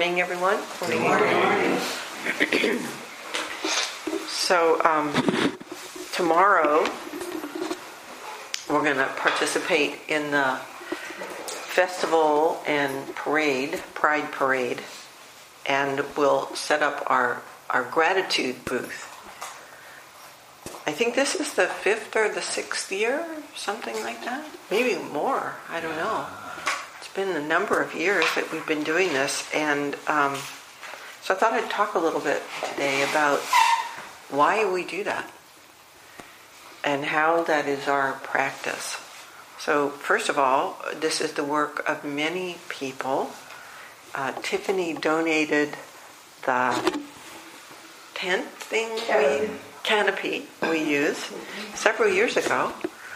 morning, everyone. Good morning. So tomorrow we're going to participate in the festival and Pride Parade, and we'll set up our gratitude booth. I think this is the 5th or the 6th year, something like that. Maybe more, I don't know. It's been a number of years that we've been doing this, and so I thought I'd talk a little bit today about why we do that and how that is our practice. So first of all, this is the work of many people. Tiffany donated the tent thing, canopy we use several years ago.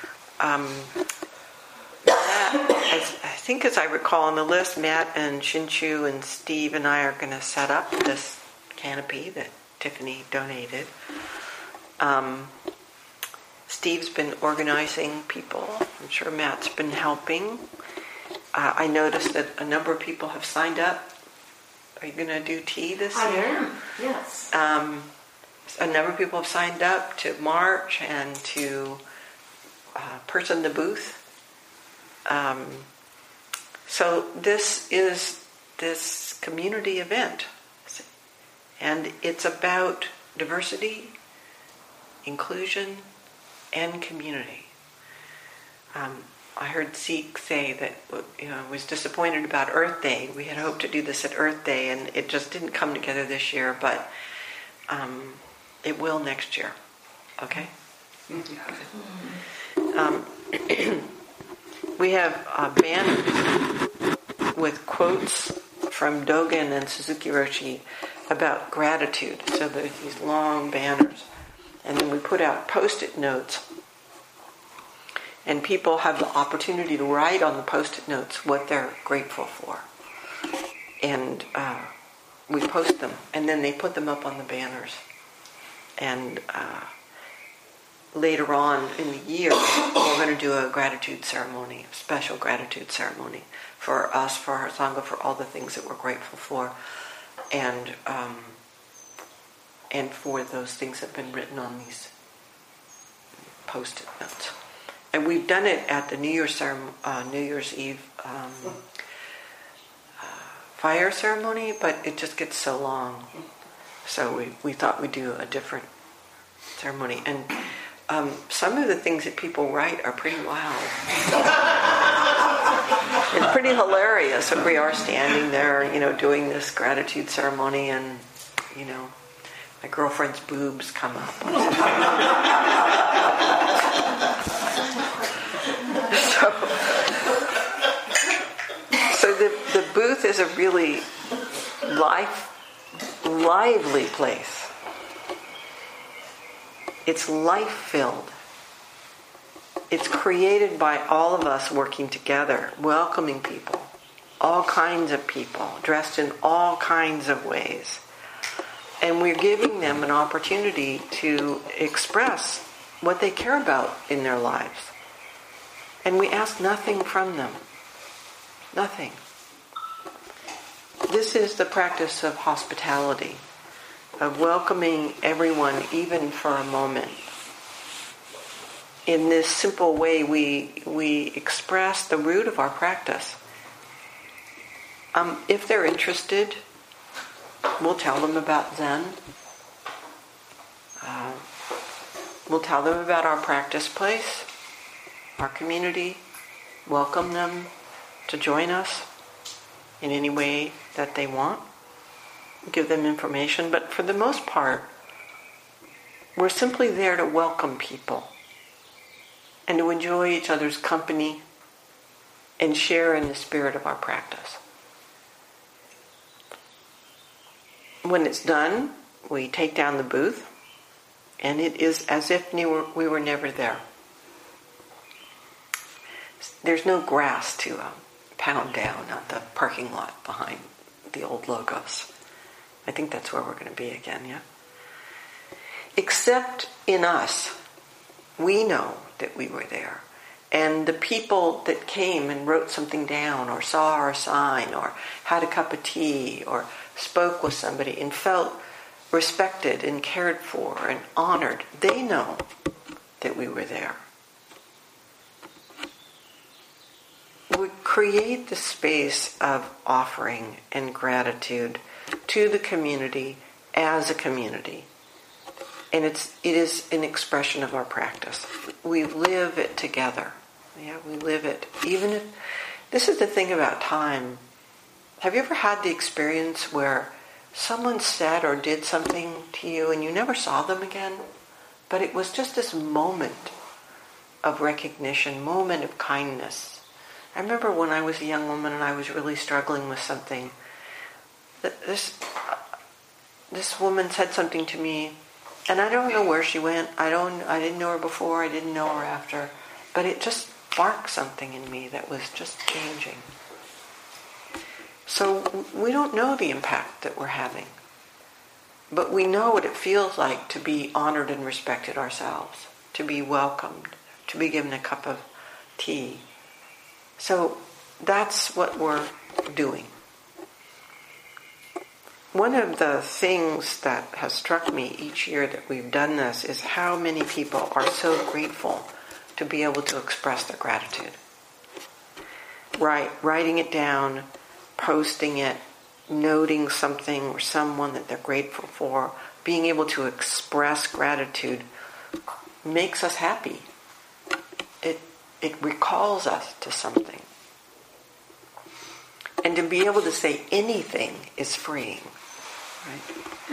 I think, as I recall on the list, Matt and Shinchu and Steve and I are going to set up this canopy that Tiffany donated. Steve's been organizing people. I'm sure Matt's been helping. I noticed that a number of people have signed up. Are you going to do tea this year? I am, yes. A number of people have signed up to march and to person the booth. So this is this community event, and it's about diversity, inclusion, and community. I heard Sikh say that was disappointed about Earth Day. We had hoped to do this at Earth Day, and it just didn't come together this year, but it will next year. Okay? We have banners with quotes from Dogen and Suzuki Roshi about gratitude. So there's these long banners. And then we put out Post-it notes. And people have the opportunity to write on the Post-it notes what they're grateful for. And we post them. And then they put them up on the banners. And later on in the year, we're going to do a gratitude ceremony, a special gratitude ceremony for us, for our Sangha, for all the things that we're grateful for, and for those things that have been written on these Post-it notes. And we've done it at the New Year's Eve fire ceremony, but it just gets so long. So we thought we'd do a different ceremony. And some of the things that people write are pretty wild. It's pretty hilarious. We are standing there, doing this gratitude ceremony, and, my girlfriend's boobs come up. So the booth is a really lively place. It's life-filled. It's created by all of us working together, welcoming people, all kinds of people, dressed in all kinds of ways. And we're giving them an opportunity to express what they care about in their lives. And we ask nothing from them. Nothing. This is the practice of hospitality, of welcoming everyone even for a moment. In this simple way, we express the root of our practice. If they're interested, we'll tell them about Zen. We'll tell them about our practice place, our community, welcome them to join us in any way that they want, give them information, but for the most part, we're simply there to welcome people and to enjoy each other's company and share in the spirit of our practice. When it's done, we take down the booth, and it is as if we were never there. There's no grass to pound down at the parking lot behind the old logos. I think that's where we're going to be again, yeah? Except in us, we know that we were there. And the people that came and wrote something down or saw our sign or had a cup of tea or spoke with somebody and felt respected and cared for and honored, they know that we were there. We create the space of offering and gratitude to the community as a community. And it is an expression of our practice. We live it together. Yeah, we live it. Even if, this is the thing about time. Have you ever had the experience where someone said or did something to you and you never saw them again? But it was just this moment of recognition, moment of kindness. I remember when I was a young woman and I was really struggling with something. This woman said something to me, and I don't know where she went. I didn't know her before. I didn't know her after. But it just sparked something in me that was just changing. So we don't know the impact that we're having. But we know what it feels like to be honored and respected ourselves, to be welcomed, to be given a cup of tea. So that's what we're doing. One of the things that has struck me each year that we've done this is how many people are so grateful to be able to express their gratitude. Writing it down, posting it, noting something or someone that they're grateful for, being able to express gratitude makes us happy. It recalls us to something. And to be able to say anything is freeing. Right?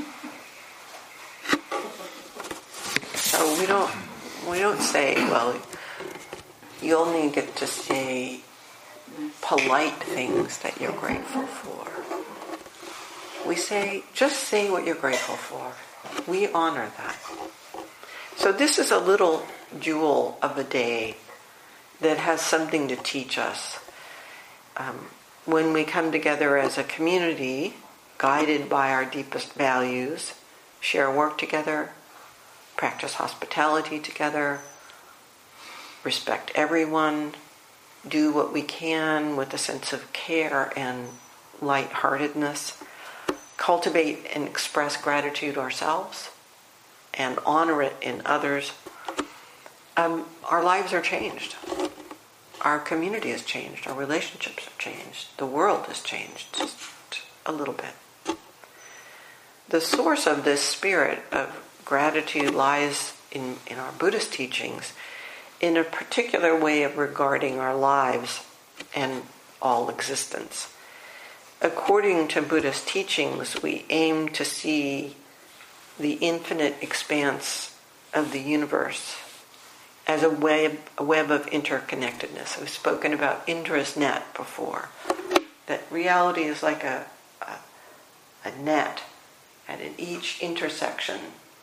So we don't say, well, you only get to say polite things that you're grateful for. We say, just say what you're grateful for. We honor that. So this is a little jewel of a day that has something to teach us. When we come together as a community, guided by our deepest values, share work together, practice hospitality together, respect everyone, do what we can with a sense of care and lightheartedness, cultivate and express gratitude ourselves, and honor it in others, our lives are changed. Our community has changed. Our relationships have changed. The world has changed just a little bit. The source of this spirit of gratitude lies in our Buddhist teachings in a particular way of regarding our lives and all existence. According to Buddhist teachings, we aim to see the infinite expanse of the universe as a web of interconnectedness. We've spoken about Indra's net before. That reality is like a net, and in each intersection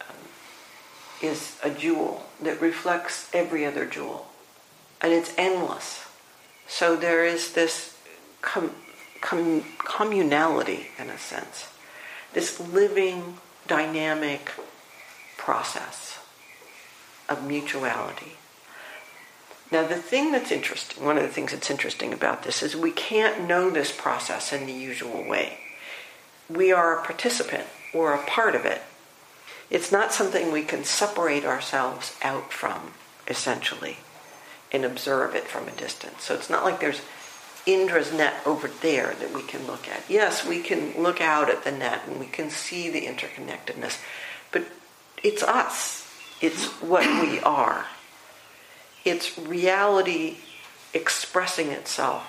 is a jewel that reflects every other jewel. And it's endless. So there is this communality, in a sense. This living, dynamic process of mutuality. Now the thing that's interesting, one of the things that's interesting about this is we can't know this process in the usual way. We are a participant, or a part of it. It's not something we can separate ourselves out from, essentially, and observe it from a distance. So it's not like there's Indra's net over there that we can look at. Yes, we can look out at the net and we can see the interconnectedness, but it's us. It's what we are. It's reality expressing itself,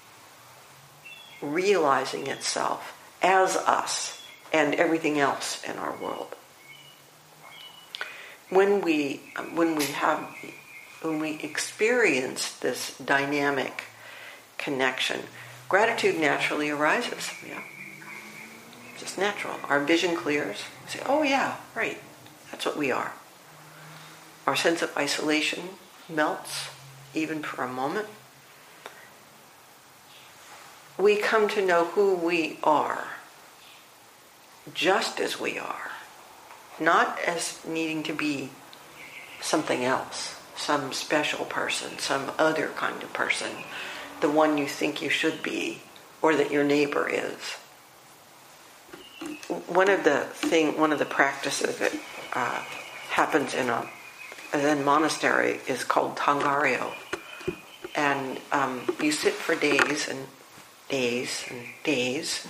realizing itself as us and everything else in our world. When we experience this dynamic connection, gratitude naturally arises. Yeah, just natural. Our vision clears. We say, "Oh yeah, right. That's what we are." Our sense of isolation melts, even for a moment. We come to know who we are, just as we are, not as needing to be something else. some special person, some other kind of person, the one you think you should be, or that your neighbor is. One of the practices that happens in a Zen monastery is called Tangaryo, and you sit for days and days and days,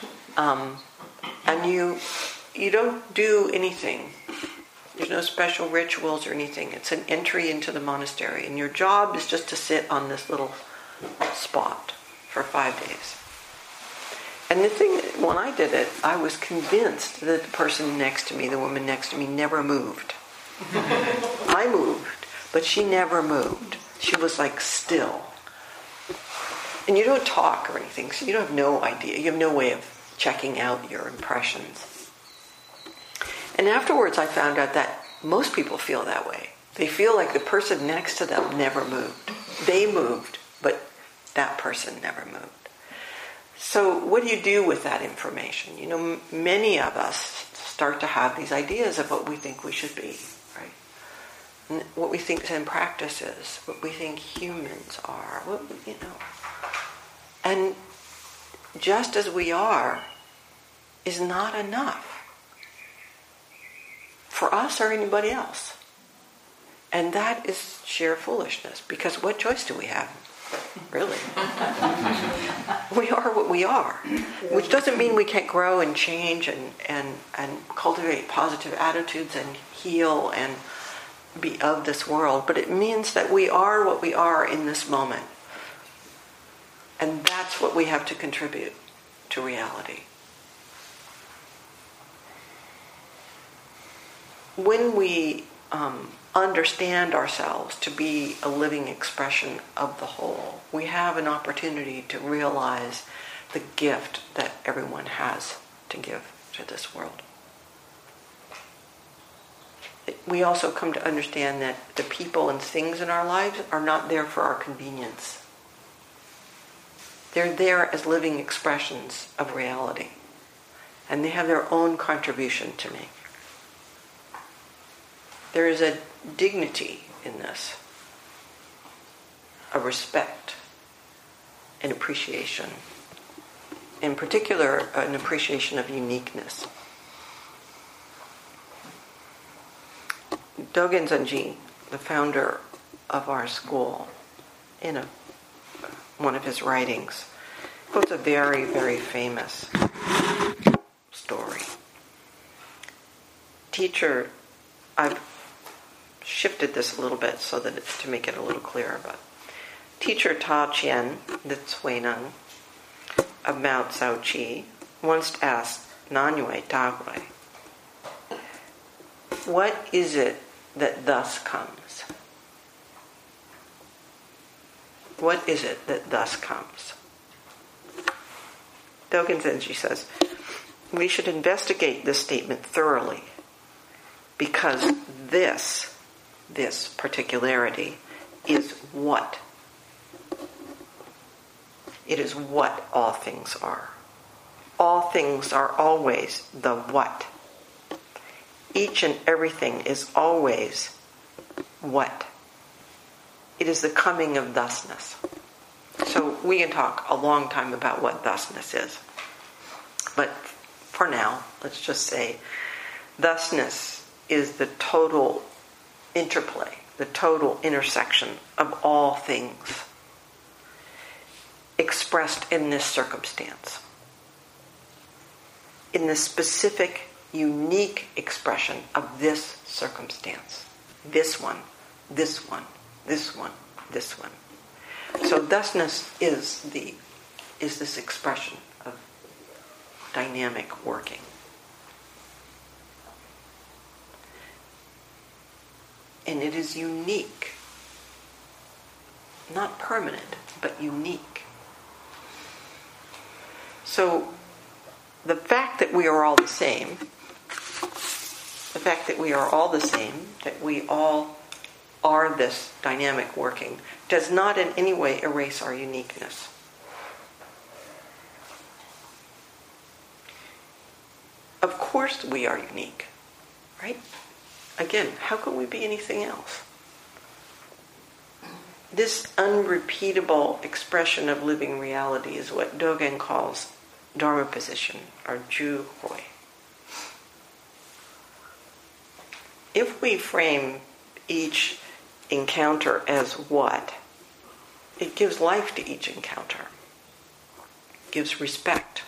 and you don't do anything. There's no special rituals or anything. It's an entry into the monastery, and your job is just to sit on this little spot for 5 days. And the thing, when I did it, I was convinced that the person next to me, the woman next to me, never moved. I moved, but she never moved. She was like still. And you don't talk or anything, so you don't have no idea. You have no way of checking out your impressions. And afterwards I found out that most people feel that way. They feel like the person next to them never moved. They moved, but that person never moved. So what do you do with that information? Many of us start to have these ideas of what we think we should be, right? And what we think Zen practice is, what we think humans are, And just as we are is not enough for us or anybody else. And that is sheer foolishness, because what choice do we have? Really? We are what we are, which doesn't mean we can't grow and change and cultivate positive attitudes and heal and be of this world, but it means that we are what we are in this moment. And that's what we have to contribute to reality. When we understand ourselves to be a living expression of the whole, we have an opportunity to realize the gift that everyone has to give to this world. We also come to understand that the people and things in our lives are not there for our convenience. They're there as living expressions of reality, and they have their own contribution to make. There is a dignity in this, a respect, an appreciation. In particular, an appreciation of uniqueness. Dogen Zenji, the founder of our school, in one of his writings, quotes a very, very famous story. Teacher, I've shifted this a little bit so that to make it a little clearer, but teacher Ta Chien, the Cuinan of Mao Tzu Chi, once asked Nanyue Dagui, what is it that thus comes? What is it that thus comes? Dogen Zenji says, we should investigate this statement thoroughly, because this particularity is what? It is what all things are. All things are always the what. Each and everything is always what? It is the coming of thusness. So we can talk a long time about what thusness is. But for now, let's just say thusness is the total interplay, the total intersection of all things expressed in this circumstance. In the specific, unique expression of this circumstance. This one, this one, this one, this one. So thusness is this expression of dynamic working. And it is unique. Not permanent, but unique. So the fact that we are all the same, that we all are this dynamic working, does not in any way erase our uniqueness. Of course we are unique, right? Again, how could we be anything else? This unrepeatable expression of living reality is what Dogen calls Dharma position, or Ju Hoi. If we frame each encounter as what, it gives life to each encounter. It gives respect.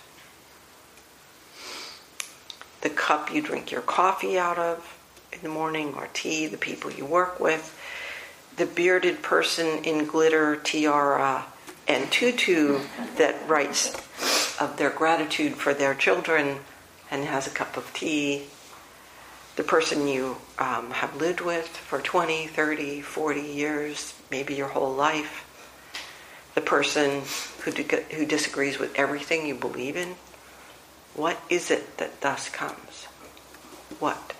The cup you drink your coffee out of in the morning, or tea, the people you work with, the bearded person in glitter, tiara, and tutu that writes of their gratitude for their children and has a cup of tea, the person you have lived with for 20, 30, 40 years, maybe your whole life, the person who disagrees with everything you believe in. What is it that thus comes? What?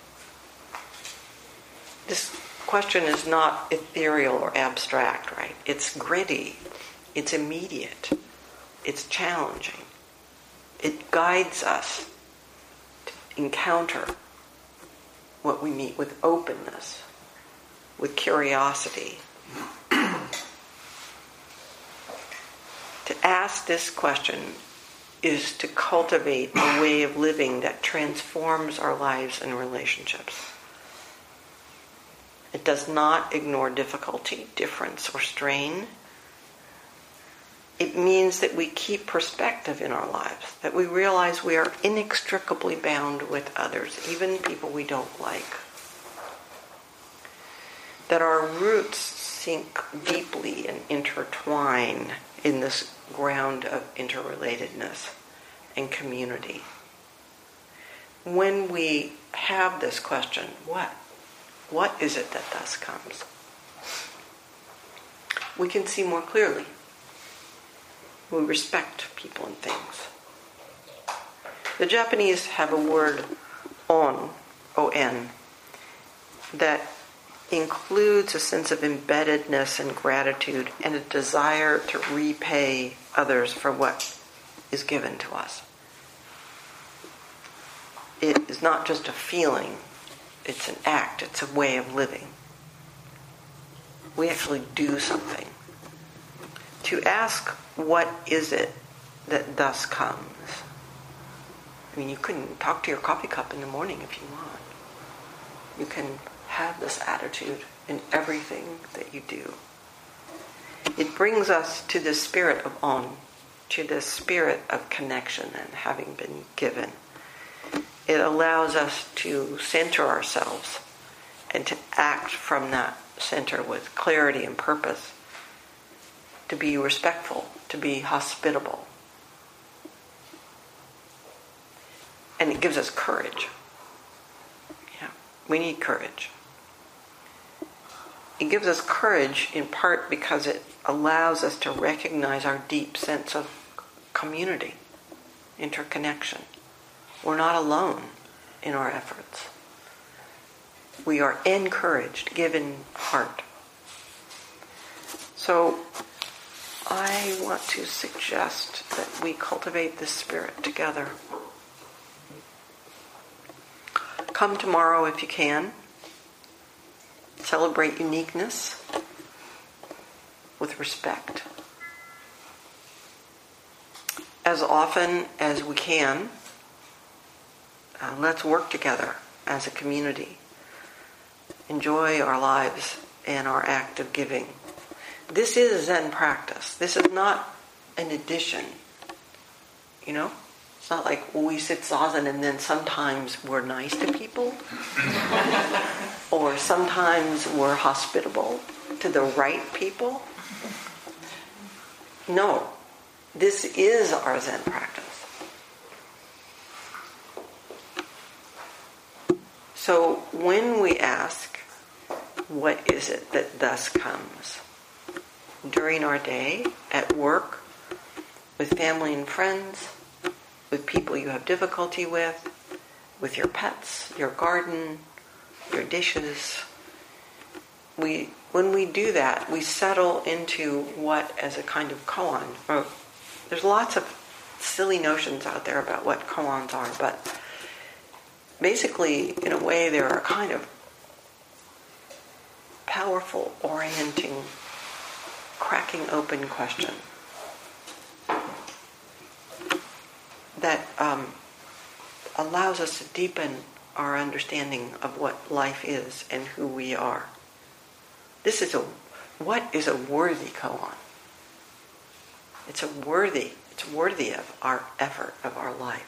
This question is not ethereal or abstract, right? It's gritty. It's immediate. It's challenging. It guides us to encounter what we meet with openness, with curiosity. To ask this question is to cultivate a way of living that transforms our lives and relationships. It does not ignore difficulty, difference, or strain. It means that we keep perspective in our lives, that we realize we are inextricably bound with others, even people we don't like. That our roots sink deeply and intertwine in this ground of interrelatedness and community. When we have this question, what is it that thus comes? We can see more clearly. We respect people and things. The Japanese have a word, on, O-N, that includes a sense of embeddedness and gratitude and a desire to repay others for what is given to us. It is not just a feeling, it's an act, it's a way of living. We actually do something. To ask, what is it that thus comes? I mean, you can talk to your coffee cup in the morning if you want. You can have this attitude in everything that you do. It brings us to the spirit of on, to the spirit of connection and having been given. It allows us to center ourselves and to act from that center with clarity and purpose, to be respectful, to be hospitable. And it gives us courage. Yeah, we need courage. It gives us courage in part because it allows us to recognize our deep sense of community, interconnection. We're not alone in our efforts. We are encouraged, given heart. So I want to suggest that we cultivate this spirit together. Come tomorrow if you can. Celebrate uniqueness with respect. As often as we can, let's work together as a community. Enjoy our lives and our act of giving. This is Zen practice. This is not an addition. You know? It's not like we sit zazen and then sometimes we're nice to people. Or sometimes we're hospitable to the right people. No. This is our Zen practice. So when we ask, what is it that thus comes? During our day, at work, with family and friends, with people you have difficulty with your pets, your garden, your dishes. When we do that, we settle into what as a kind of koan. There's lots of silly notions out there about what koans are, but basically, in a way, they're a kind of powerful orienting cracking open question that allows us to deepen our understanding of what life is and who we are. What is a worthy koan? It's worthy of our effort, of our life.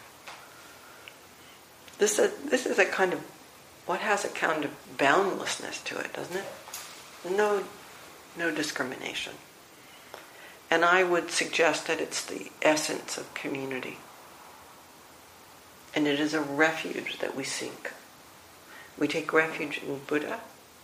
This is a kind of, what has a kind of boundlessness to it, doesn't it? No discrimination. And I would suggest that it's the essence of community. And it is a refuge that we seek. We take refuge in Buddha,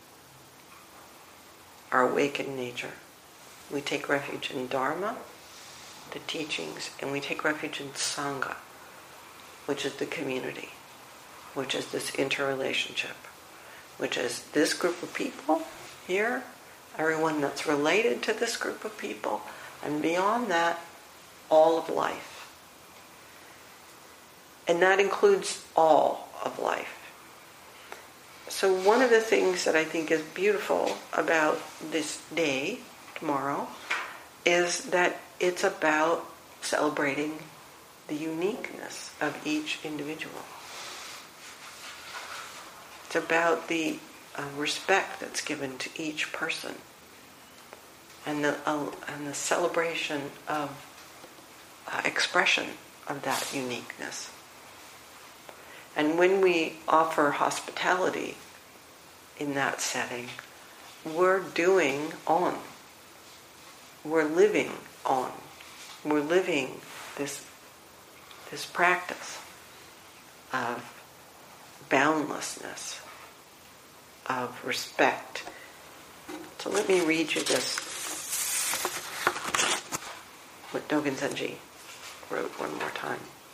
our awakened nature. We take refuge in Dharma, the teachings, and we take refuge in Sangha, which is the community, which is this interrelationship, which is this group of people here, everyone that's related to this group of people, and beyond that, all of life. And that includes all of life. So one of the things that I think is beautiful about this day, tomorrow, is that it's about celebrating the uniqueness of each individual. It's about the respect that's given to each person, and the celebration of expression of that uniqueness. And when we offer hospitality in that setting, we're doing on. We're living on. We're living this practice of boundlessness, of respect. So let me read you this, what Dogen Zenji wrote one more time.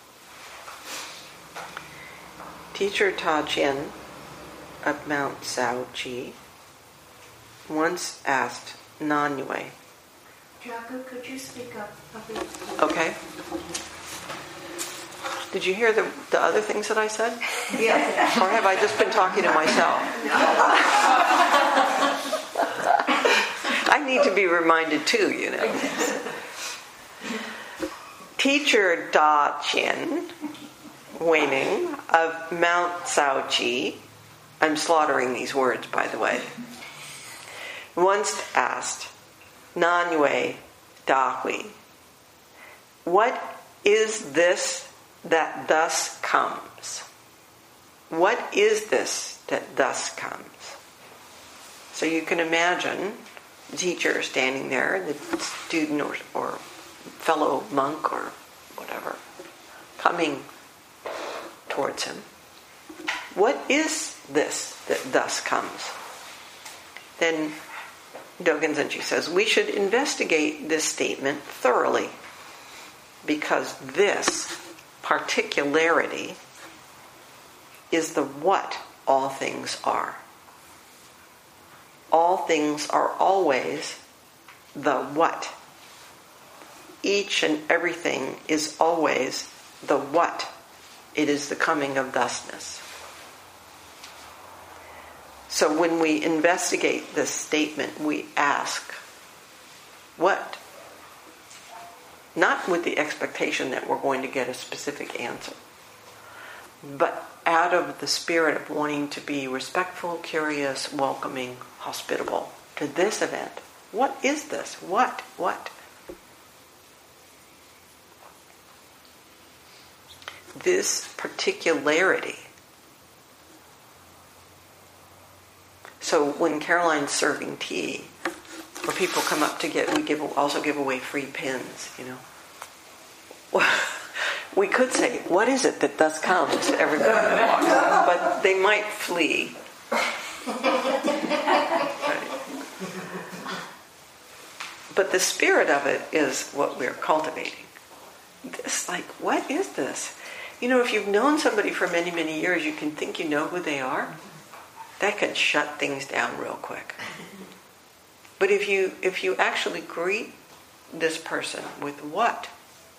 Teacher Ta Chien of Mount Sao Chi once asked Nanyue. Jaco, could you speak up a bit? Okay. Did you hear the other things that I said? Yes. Or have I just been talking to myself? I need to be reminded too, you know. Teacher Da Chien Weining of Mount Sao Chi, I'm slaughtering these words, by the way, once asked Nanyue Da Hui, what is this that thus comes? What is this that thus comes? So you can imagine the teacher standing there, the student or fellow monk or whatever, coming towards him. What is this that thus comes? Then Dogen Zenji says, we should investigate this statement thoroughly, because this particularity is the what all things are. All things are always the what. Each and everything is always the what. It is the coming of thusness. So when we investigate this statement, we ask, what? Not with the expectation that we're going to get a specific answer, but out of the spirit of wanting to be respectful, curious, welcoming, hospitable to this event. What is this? What? This particularity. So when Caroline's serving tea, or people come up to get, we also give away free pins, you know. We could say, what is it that thus comes to everybody who walks in? But they might flee. Right. But the spirit of it is what we're cultivating. This, what is this? You know, if you've known somebody for many, many years, you can think you know who they are. That can shut things down real quick. But if you actually greet this person with what,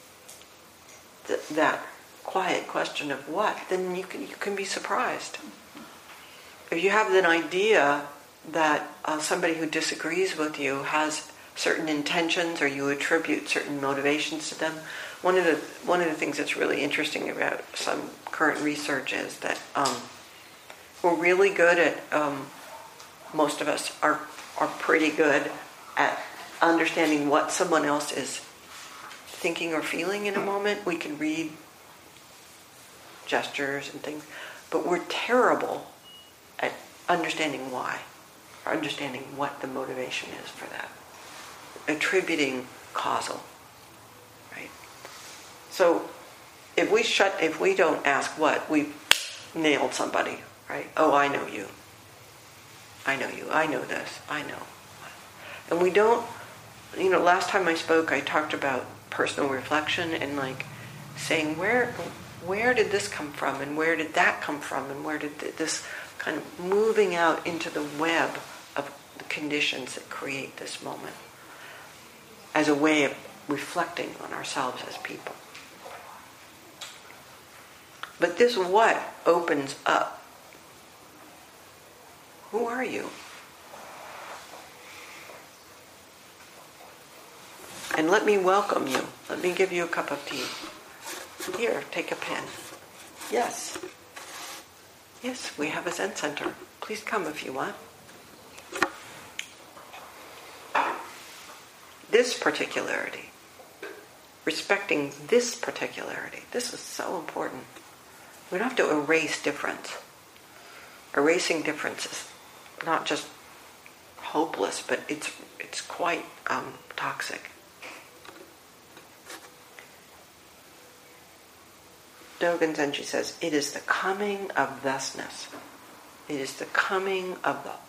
that quiet question of what, then you can be surprised. If you have an idea that somebody who disagrees with you has certain intentions or you attribute certain motivations to them. One of the things that's really interesting about some current research is that we're really good at, most of us are pretty good at understanding what someone else is thinking or feeling in a moment. We can read gestures and things, but we're terrible at understanding why, or understanding what the motivation is for that. Attributing causal, right? So if we don't ask what, we've nailed somebody, right? Oh, I know you. I know you. I know this. I know. And we don't, last time I spoke, I talked about personal reflection and like saying where did this come from and where did that come from and where did this kind of moving out into the web of the conditions that create this moment as a way of reflecting on ourselves as people. But this what opens up. Who are you? And let me welcome you. Let me give you a cup of tea. Here, take a pen. Yes. Yes, we have a Zen center. Please come if you want. This particularity, respecting this particularity, this is so important. We don't have to erase difference. Erasing difference is not just hopeless, but it's quite toxic. Dogen Zenji says, it is the coming of thusness. It is the coming of the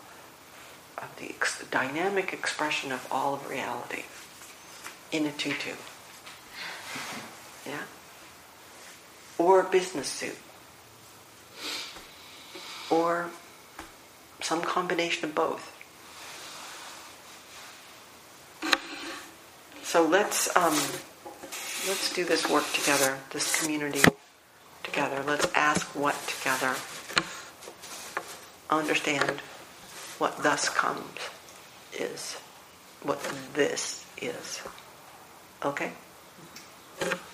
dynamic expression of all of reality in a tutu. Yeah? Or a business suit. Or some combination of both. So let's do this work together, this community together. Let's ask what together. Understand what thus comes is. What this is. Okay?